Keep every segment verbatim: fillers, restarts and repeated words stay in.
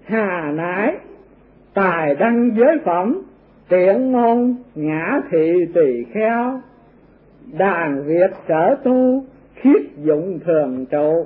Hà nái tài đăng giới phẩm, tiện ngôn ngã thị tỳ kheo. Đàn Việt sở tu, khiết dụng thường trụ.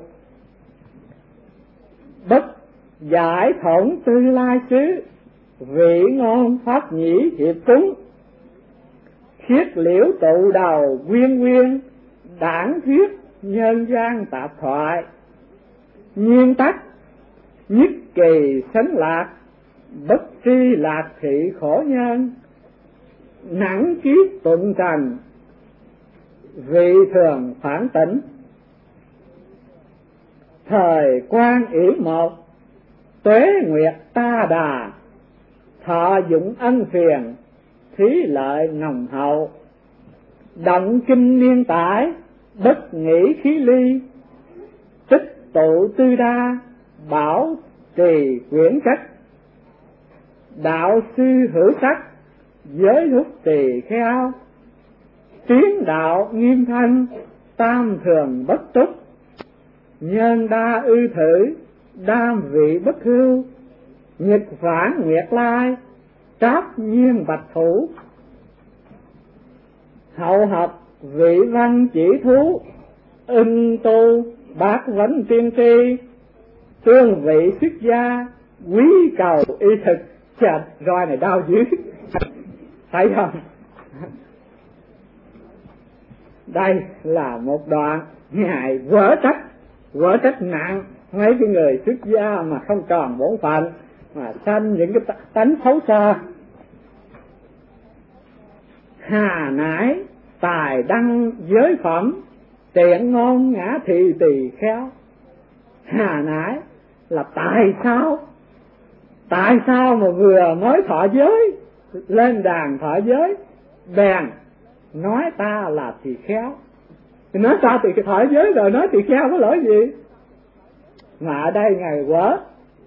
Bất giải thổn tư lai xứ, vị ngôn pháp nhĩ hiệp cúng. Khiết liễu tụ đầu quyên quyên, đảng thuyết nhân gian tạp thoại. Nguyên tắc nhất kỳ sánh lạc, bất tri lạc thị khổ nhân. Nặng kiết tụng trần, vị thường phản tỉnh. Thời quan ỷ một, tuế nguyệt ta đà. Thọ dụng ân phiền, thí lợi nồng hậu. Động kinh niên tải, bất nghĩ khí ly. Tích tụ tư đa, bảo trì quyển cách. Đạo sư hữu sắc, giới hút tỳ kheo. Tiến đạo nghiêm thanh, tam thường bất túc. Nhân đa ư thử, đam vị bất hưu. Nghịch phản nguyệt lai, tráp nhiên bạch thủ. Hậu hợp vị văn chỉ thú, ưng tu bác vấn tiên tri. Tương vị xuất gia, quý cầu y thực. Chà, roi này đau dữ. Thấy không? Đây là một đoạn Ngài vỡ trách, vỡ trách nặng mấy cái người xuất gia mà không tròn bổn phận, mà sanh những cái tánh xấu xa. Hà nái tài đăng giới phẩm, tiện ngôn ngã thị tỳ kheo. Hà nái là tại sao? Tại sao mà vừa mới thọ giới, lên đàn thọ giới, bèn nói ta là tỳ kheo? Nói ta tỳ thọ giới rồi nói tỳ kheo có lỗi gì? Mà ở đây Ngài quở.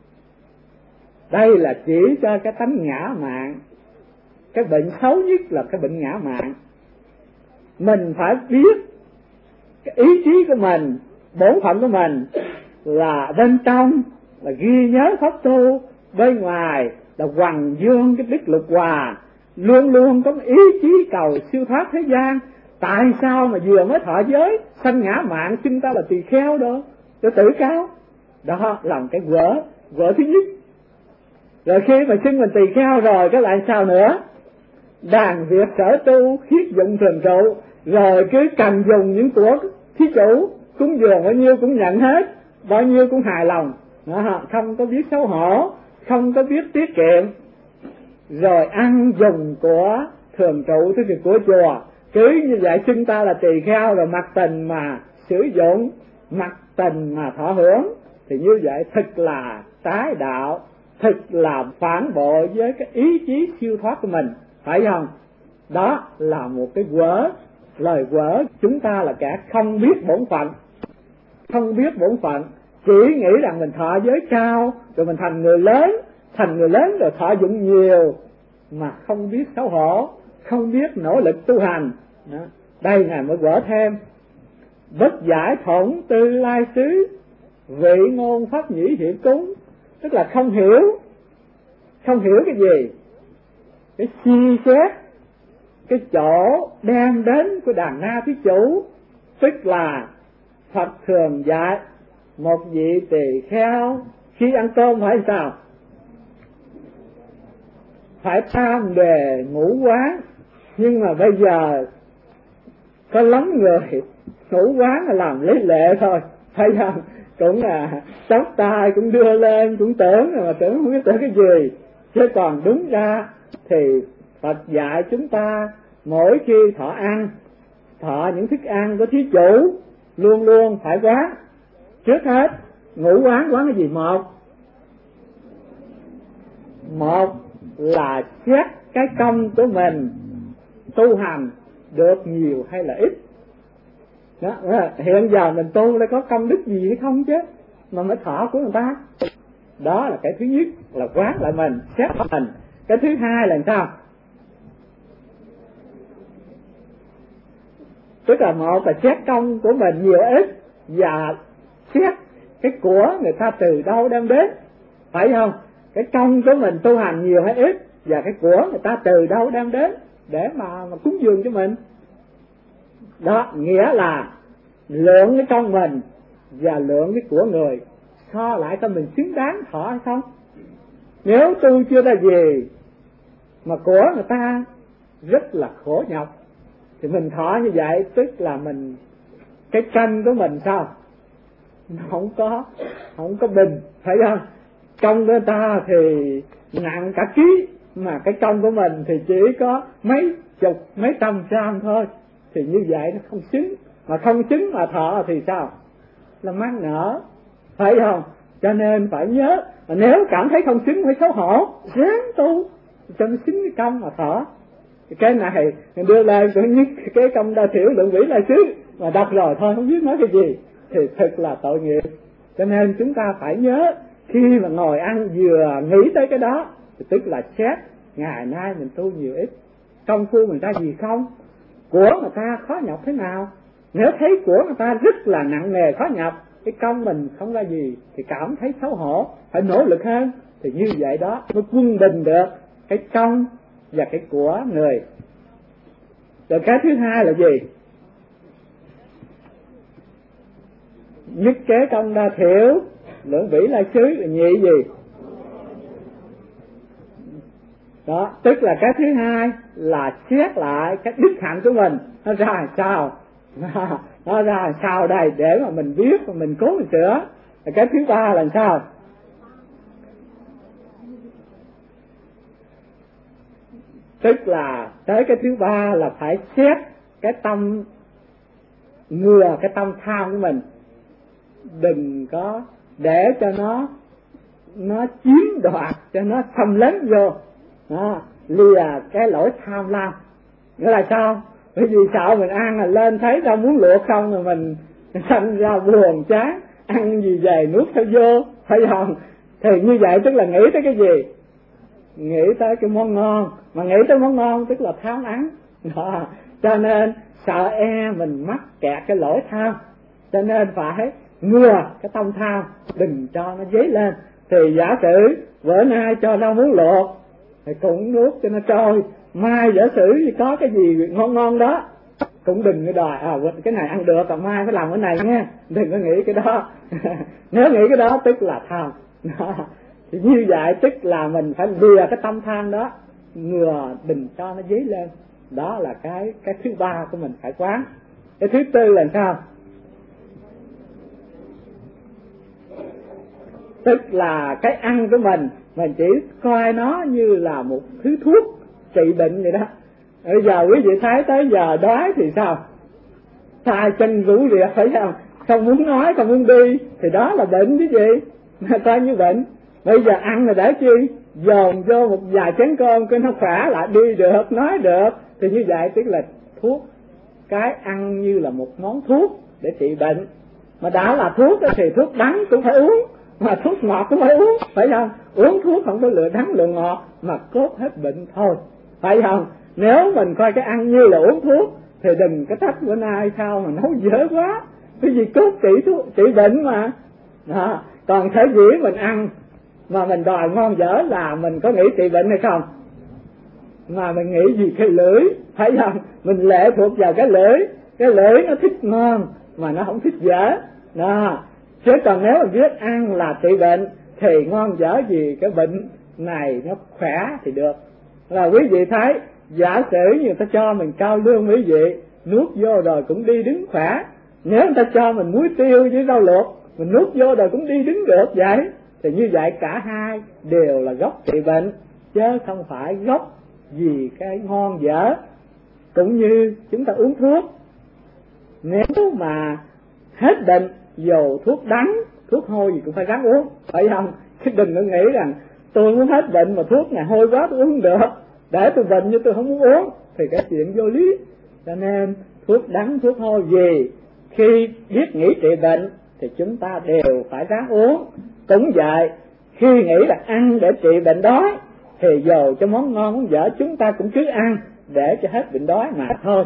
Đây là chỉ cho cái tánh ngã mạn. Cái bệnh xấu nhất là cái bệnh ngã mạn. Mình phải biết cái ý chí của mình, bổn phận của mình là bên trong là ghi nhớ pháp tu, bên ngoài là hoằng dương cái đức lục hòa, luôn luôn có ý chí cầu siêu thoát thế gian. Tại sao mà vừa mới thọ giới sanh ngã mạn xưng ta là tỳ kheo đó, cho tự cao? Đó là cái vỡ vỡ thứ nhất. Rồi khi mà xưng mình tỳ kheo rồi cái lại sao nữa? Đàn Việt sở tu, khiết dụng thường trụ. Rồi cứ cần dùng những của thí chủ, cúng dường bao nhiêu cũng nhận hết, bao nhiêu cũng hài lòng. Đó, không có biết xấu hổ, không có biết tiết kiệm. Rồi ăn dùng của thường trụ, tức là của chùa. Cứ như vậy xưng ta là tỳ kheo, rồi mặc tình mà sử dụng, mặc tình mà thọ hưởng. Thì như vậy thật là trái đạo, thật là phản bội với cái ý chí siêu thoát của mình, phải không? Đó là một cái quở, lời quở. Chúng ta là kẻ không biết bổn phận, không biết bổn phận, chỉ nghĩ rằng mình thọ giới cao rồi mình thành người lớn, thành người lớn rồi thọ dụng nhiều, mà không biết xấu hổ, không biết nỗ lực tu hành. Đó. Đây Ngài mới quở thêm: bất giải thổn tư lai xứ, vị ngôn pháp nhĩ hiệp cúng. Tức là không hiểu, không hiểu cái gì, cái suy xét cái chỗ đem đến của đàn na thí chủ. Tức là Phật thường dạy một vị tỳ kheo khi ăn cơm phải sao? Phải tam đề ngũ quán. Nhưng mà bây giờ có lắm người ngũ quán là làm lấy lệ thôi, phải không? Cũng là tóc tai cũng đưa lên, cũng tưởng mà tưởng không biết tưởng cái gì. Chứ còn đúng ra thì Phật dạy chúng ta mỗi khi thọ ăn, thọ những thức ăn của thí chủ, luôn luôn phải quán. Trước hết ngũ quán, quán cái gì? Một Một là xét cái công của mình tu hành được nhiều hay là ít. Đó, hiện giờ mình tu lại có công đức gì hay không chứ mà mới thọ của người ta. Đó là cái thứ nhất, là quán lại mình, xét mình. Cái thứ hai là sao? Tức là một là xét công của mình nhiều ít, và xét cái của người ta từ đâu đem đến, phải không? cái công của mình tu hành nhiều hay ít, và cái của người ta từ đâu đem đến để mà, mà cúng dường cho mình. Đó nghĩa là lượng cái công mình và lượng cái của người, so lại cho mình xứng đáng thọ hay không. Nếu tu chưa ra gì mà của người ta rất là khổ nhọc thì mình thọ như vậy, tức là mình cái canh của mình sao nó không có không có bình, phải không? Công của ta thì nặng cả ký, mà cái công của mình thì chỉ có mấy chục mấy trăm gram thôi, thì như vậy nó không xứng. Mà không xứng mà thọ thì sao? Là mắc nở, phải không? Cho nên phải nhớ, nếu cảm thấy không xứng phải xấu hổ, ráng tu cho nó xứng cái công mà thọ. Cái này đưa lên cũng nhất cái công đa thiểu lượng vĩ là xứ, mà đọc rồi thôi không biết nói cái gì thì thật là tội nghiệp. Cho nên chúng ta phải nhớ, khi mà ngồi ăn vừa nghĩ tới cái đó thì tức là xét ngày nay mình tu nhiều ít, công phu mình ra gì không, của người ta khó nhọc thế nào. Nếu thấy của người ta rất là nặng nề khó nhọc, cái công mình không ra gì thì cảm thấy xấu hổ, phải nỗ lực hơn, thì như vậy đó mới quân bình được cái công và cái của người. Rồi cái thứ hai là gì? Nhất kế công đa thiểu lượng vĩ lai xứ là nhị gì? Đó, tức là cái thứ hai là xét lại cái đức hạnh của mình nó ra làm sao, nó ra làm sao đây để mà mình biết và mình cố mình sửa. Và cái thứ ba là sao? Tức là tới cái thứ ba là phải xét cái tâm ngừa cái tâm tham của mình, đừng có để cho nó nó chiếm đoạt, cho nó xâm lấn vô. Đó, lìa cái lỗi tham lam. Nghĩa là sao? Bởi vì sợ mình ăn là lên thấy rau muốn luộc không rồi mình sanh ra buồn chán, ăn gì về nuốt theo vô, phải không? Thì như vậy tức là nghĩ tới cái gì? Nghĩ tới cái món ngon, mà nghĩ tới món ngon tức là tham ăn. Đó, cho nên sợ e mình mắc kẹt cái lỗi tham, cho nên phải ngừa cái tâm tham, đừng cho nó dấy lên. Thì giả sử bữa nay cho rau muốn luộc thì cũng nuốt cho nó trôi, mai giả sử thì có cái gì ngon ngon đó cũng đừng có đòi à cái này ăn được còn mai phải làm cái này nha, đừng có nghĩ cái đó. Nếu nghĩ cái đó tức là tham. Thì như vậy tức là mình phải lìa cái tâm tham đó, ngừa đừng cho nó dấy lên. Đó là cái cái thứ ba của mình phải quán. Cái thứ tư là sao? Tức là cái ăn của mình mình chỉ coi nó như là một thứ thuốc trị bệnh vậy đó. Bây giờ quý vị thấy tới giờ đói thì sao? Tay chân rũ rịa, phải không? Không muốn nói, không muốn đi thì đó là bệnh chứ gì? Coi như bệnh. Bây giờ ăn là để chi? Dồn vô một vài chén cơm cái nó khỏe lại, đi được, nói được, thì như vậy tức là thuốc. Cái ăn như là một món thuốc để trị bệnh. Mà đã là thuốc thì thuốc đắng cũng phải uống, mà thuốc ngọt cũng phải uống, phải không? Uống thuốc không có lựa đắng lựa ngọt mà cốt hết bệnh thôi, phải không? Nếu mình coi cái ăn như là uống thuốc thì đừng có trách bữa nay sao mà nấu dở quá, cái gì cốt trị thuốc trị bệnh mà. Đó. Còn thể dĩ mình ăn mà mình đòi ngon dở là mình có nghĩ trị bệnh hay không? Mà mình nghĩ gì cái lưỡi, phải không? Mình lệ thuộc vào cái lưỡi, cái lưỡi nó thích ngon mà nó không thích dở. Đó. Chứ còn nếu mình biết ăn là trị bệnh thì ngon dở gì cái bệnh này nó khỏe thì được. Là quý vị thấy, giả sử như người ta cho mình cao lương quý vị, nuốt vô rồi cũng đi đứng khỏe. Nếu người ta cho mình muối tiêu với rau luộc, mình nuốt vô rồi cũng đi đứng được vậy. Thì như vậy cả hai đều là gốc trị bệnh, chứ không phải gốc vì cái ngon dở. Cũng như chúng ta uống thuốc, nếu mà hết bệnh dầu thuốc đắng, thuốc hôi gì cũng phải ráng uống, phải không? Chứ đừng có nghĩ rằng tôi muốn hết bệnh mà thuốc này hôi quá tôi uống không được, để tôi bệnh nhưng tôi không muốn uống, thì cái chuyện vô lý. Cho nên thuốc đắng, thuốc hôi gì khi biết nghĩ trị bệnh thì chúng ta đều phải ráng uống. Cũng vậy, khi nghĩ là ăn để trị bệnh đói thì dầu cho món ngon món dở chúng ta cũng cứ ăn để cho hết bệnh đói mà thôi.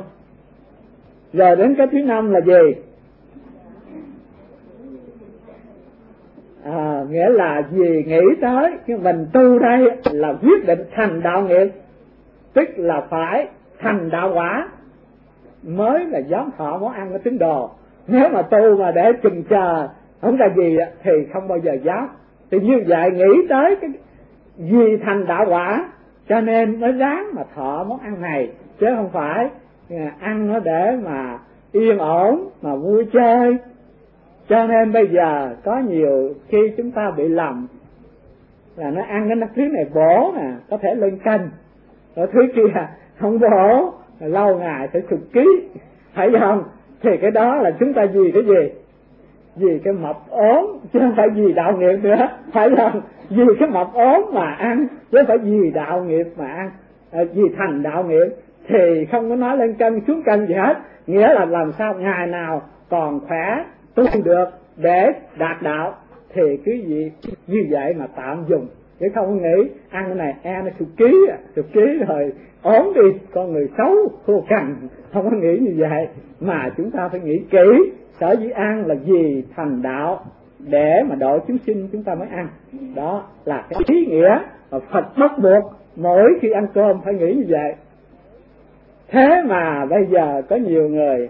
Rồi đến cái thứ năm là gì? À, nghĩa là vì nghĩ tới nhưng mình tu đây là quyết định thành đạo nghiệp, tức là phải thành đạo quả mới là dám thọ món ăn của tín đồ. Nếu mà tu mà để chừng chờ không ra gì thì không bao giờ dám. Thì như vậy nghĩ tới cái vì thành đạo quả cho nên mới ráng mà thọ món ăn này, chứ không phải ăn nó để mà yên ổn mà vui chơi. Cho nên bây giờ có nhiều khi chúng ta bị lầm là nó ăn cái thứ này bổ nè, có thể lên cân, rồi thứ kia không bổ, lâu ngày sẽ sụt ký, phải không? Thì cái đó là chúng ta vì cái gì? Vì cái mập ốm, chứ không phải vì đạo nghiệp nữa, phải không? Vì cái mập ốm mà ăn, chứ không phải vì đạo nghiệp mà ăn. À, vì thành đạo nghiệp thì không có nói lên cân xuống cân gì hết, nghĩa là làm sao ngày nào còn khỏe tu được để đạt đạo thì cứ gì như vậy mà tạm dùng, chứ không nghĩ ăn cái này e nó sụt ký, sụt ký rồi ốm đi, con người xấu khô cằn, không có nghĩ như vậy. Mà chúng ta phải nghĩ kỹ, sở dĩ ăn là vì thành đạo để mà độ chúng sinh chúng ta mới ăn, đó là cái ý nghĩa mà Phật bắt buộc mỗi khi ăn cơm phải nghĩ như vậy. Thế mà bây giờ có nhiều người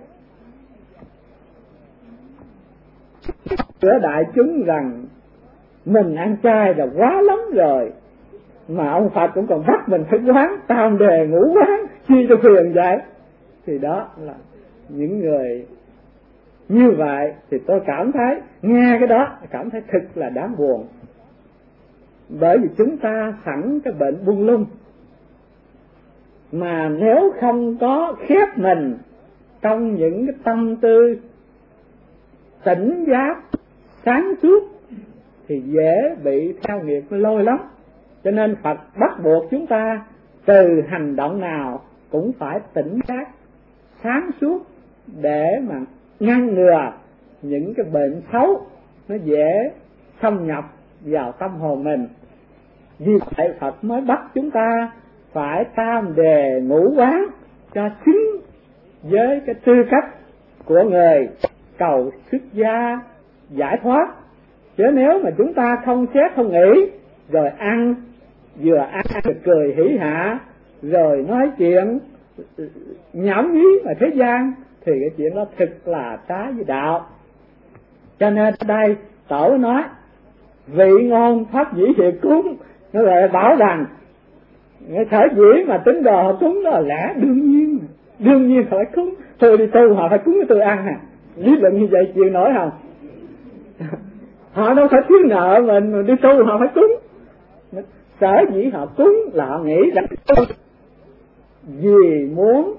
giữa đại chúng rằng mình ăn chay là quá lắm rồi, mà ông Phật cũng còn bắt mình phải quán tam đề ngũ quán chi cho phiền vậy. Thì đó là những người như vậy thì tôi cảm thấy nghe cái đó cảm thấy thật là đáng buồn. Bởi vì chúng ta sẵn cái bệnh buông lung, mà nếu không có khép mình trong những cái tâm tư tỉnh giác sáng suốt thì dễ bị theo nghiệp nó lôi lắm. Cho nên Phật bắt buộc chúng ta từ hành động nào cũng phải tỉnh giác sáng suốt để mà ngăn ngừa những cái bệnh xấu nó dễ xâm nhập vào tâm hồn mình. Vì vậy Phật mới bắt chúng ta phải tam đề ngũ quán cho xứng với cái tư cách của người cầu xuất gia giải thoát. Chứ nếu mà chúng ta không xét không nghĩ, rồi ăn vừa ăn vừa cười hỉ hả, rồi nói chuyện nhảm nhí mà thế gian, thì cái chuyện đó thực là trái với đạo. Cho nên ở đây Tổ nói vị ngôn pháp dĩ hiệp cúng, nó lại bảo rằng cái thời dĩ mà tín đồ họ cúng đó là lẽ đương nhiên, đương nhiên phải cúng. Tôi đi tu họ phải cúng cho tôi ăn à, lý luận như vậy chịu nổi không? Họ đâu phải thiếu nợ mình, mà đi tu họ phải cúng. Sở dĩ họ cúng là họ nghĩ rằng vì muốn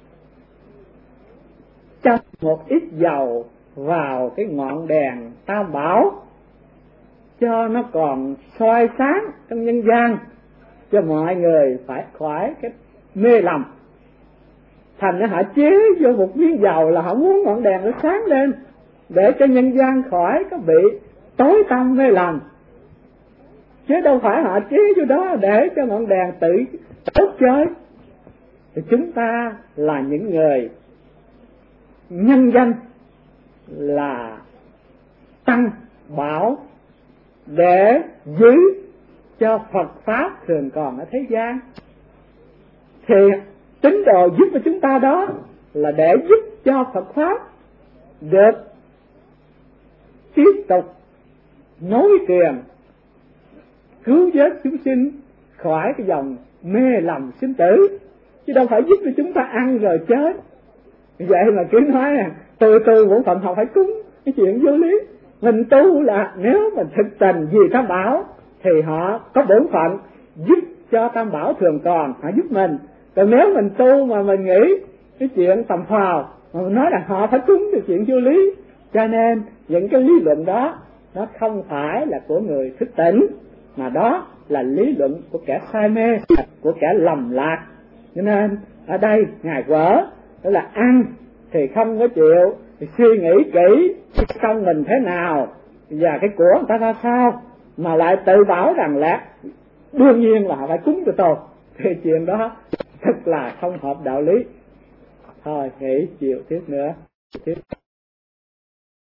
châm một ít dầu vào cái ngọn đèn tam bảo cho nó còn soi sáng trong nhân gian, cho mọi người phải khỏi cái mê lầm. Thành ra họ chế vô một miếng dầu là họ muốn ngọn đèn nó sáng lên, để cho nhân gian khỏi có bị tối tăm mê lầm, chứ đâu phải họ chế vô đó để cho ngọn đèn tự tốt chơi. Thì chúng ta là những người nhân danh là tăng bảo để giữ cho Phật pháp thường còn ở thế gian, thì tín đồ giúp cho chúng ta đó là để giúp cho Phật pháp được tiếp tục nối truyền, cứu vớt chúng sinh khỏi cái dòng mê lầm sinh tử, chứ đâu phải giúp cho chúng ta ăn rồi chết. Vậy mà cứ nói nè, từ từ bổn phận họ phải cúng, cái chuyện vô lý. Mình tu là nếu mà thực tình vì Tam Bảo thì họ có bổn phận giúp cho Tam Bảo thường còn, họ giúp mình. Còn nếu mình tu mà mình nghĩ cái chuyện tầm phào mà mình nói là họ phải cúng thì chuyện vô lý. Cho nên những cái lý luận đó nó không phải là của người thức tỉnh, mà đó là lý luận của kẻ say mê, của kẻ lầm lạc. Cho nên ở đây Ngài quở đó là ăn thì không có chịu, thì suy nghĩ kỹ trong mình thế nào và cái của người ta ra sao, mà lại tự bảo rằng là đương nhiên là họ phải cúng cho tôi, thì chuyện đó thật là không hợp đạo lý. Thôi nghỉ chiều tiếp nữa tiếp